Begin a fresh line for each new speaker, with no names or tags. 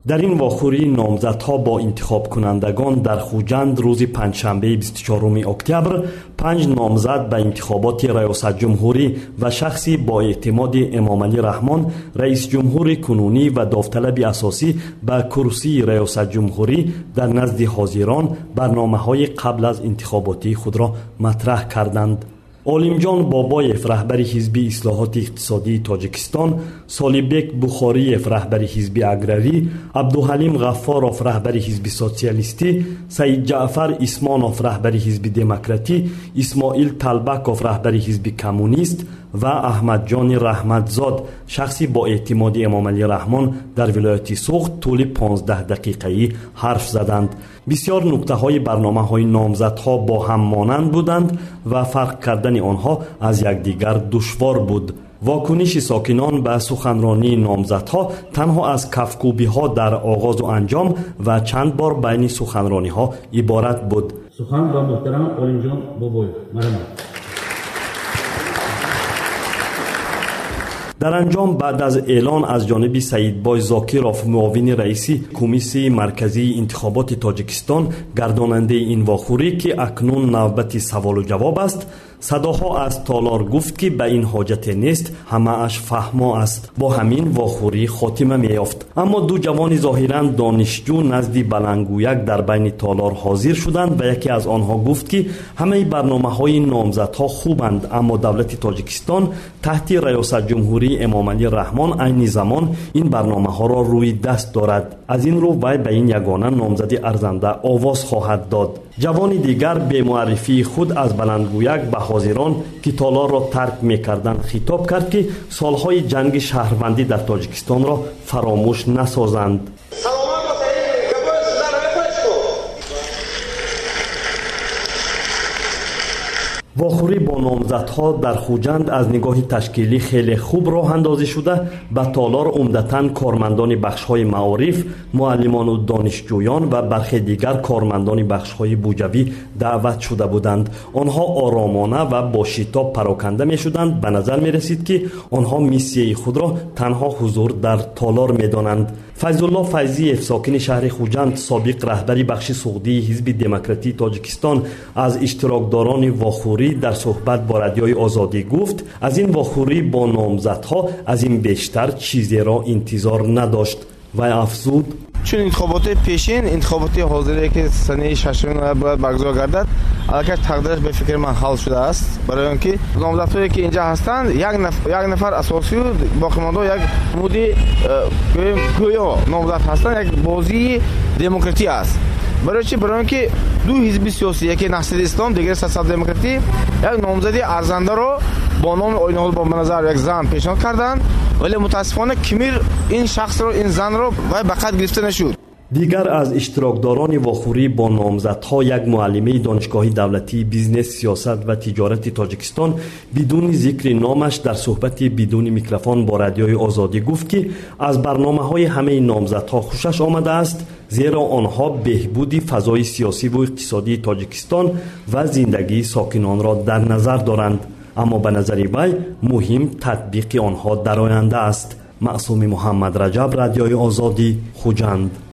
در این واخوری نامزدها با انتخاب کنندگان در خوجند روز پنجشنبه 24 اکتبر 5 نامزد به انتخابات ریاست جمهوری و شخصی با اعتماد امام علی رحمان رئیس جمهور کنونی و داوطلب اساسی به کرسی ریاست جمهوری در نزد حاضران برنامه‌های قبل از انتخاباتی خود را مطرح کردند. عالمجان بابایف رهبر حزب اصلاحات اقتصادی تاجیکستان، سالیبک بخاریف رهبر حزب اگراری، عبدالحلیم غفاروف رهبر حزب سوسیالیستی، سید جعفر اسمانوف رهبر حزب دموکراتی، اسماعیل طلبکوف رهبر حزب کمونیست و احمد جان رحمتزاد شخصی با اعتماد امام علی رحمان در ولایت سوخت طول 15 دقیقه‌ای حرف زدند. بسیار نکته‌های برنامه‌های نامزدها با هم مانند بودند و فرق کردن آنها از یکدیگر دشوار بود. واکنش ساکنان به سخنرانی نامزدها تنها از کفکوبی‌ها در آغاز و انجام و چند بار بین سخنرانی‌ها عبارت بود.
سخن با محترم عالمجان بابایف.
در انجام بعد از اعلان از جانب سید بای زاکیروف معاون رئیس کمیسیون مرکزی انتخابات تاجیکستان گرداننده این واخوری که اکنون نوبت سوال و جواب است، صداها از تالار گفت که به این حاجت نیست، همه اش فهما است. با همین واخوری خاتمه می‌یافت. اما دو جوان ظاهراً دانشجو نزد بلنگویک در بین تالار حاضر شدند و یکی از آنها گفت که همه برنامه‌های نامزدها خوبند، اما دولت تاجیکستان تحت ریاست جمهوری امام علی رحمان عین زمان این برنامه‌ها را روی دست دارد. از این رو وی به این یگانه نامزد ارزنده آواز خواهد داد. جوان دیگر به معرفی خود از بلندگویک به حاضران که تالار را ترک می‌کردند خطاب کرد که سالهای جنگ شهروندی در تاجیکستان را فراموش نسازند. واخوری با نامزدها در خوجند از نگاه تشکیلی خیلی خوب راه اندازی شده. به تالار عمدتاً کارمندان بخش‌های معارف، معلمان و دانشجویان و برخی دیگر کارمندان بخش‌های بودجوی دعوت شده بودند. آنها آرامانه و با شتاب پراکنده می‌شدند. به نظر می‌رسید که آنها میسیه خود را تنها حضور در تالار می‌دانند. فیض‌الله فیضی‌اف ساکن شهر خوجند، سابق رهبری بخش سعودی حزب دموکراتی تاجیکستان، از اشتراکداران واخوری در صحبت با رادیوی آزادی گفت از این واخوری با نامزدها از این بیشتر چیزی را انتظار نداشت و افزود
چون انتخابات پیشین، انتخابات حاضری که سنه 6 باید برگزار گردد، البته تقدیرش به فکر من حل شده است. برای اینکه نامزدهایی که اینجا هستند یک نفر اساسی و باقی مانده یک مودی گویا نامزد هستند. یک بازی دموکراتی است. برای چی؟ برای اینکه دو حزب سیاسی، یکی نهضت اسلام، دیگر سوسیال دموکراتی، یک نامزدی ارزنده را با نام آینه با نظر یک زن پیشنهاد کردند، ولی متاسفانه کمیر این شخص را، این زن را به قد گرفته نشد.
دیگر از اشتراکداران واخوری با نامزدها یک معلمه دانشگاه دولتی بیزنس، سیاست و تجارت تاجیکستان بدون ذکر نامش در صحبت بدون میکروفون با رادیوی آزادی گفت که از برنامه‌های همه نامزدها خوشش آمده است، زیرا آنها بهبود فضای سیاسی و اقتصادی تاجیکستان و زندگی ساکنان را در نظر دارند. اما به نظر وی مهم تطبیق آنها در آینده است. معصوم محمد رجب، رادیوی آزادی، خوجند.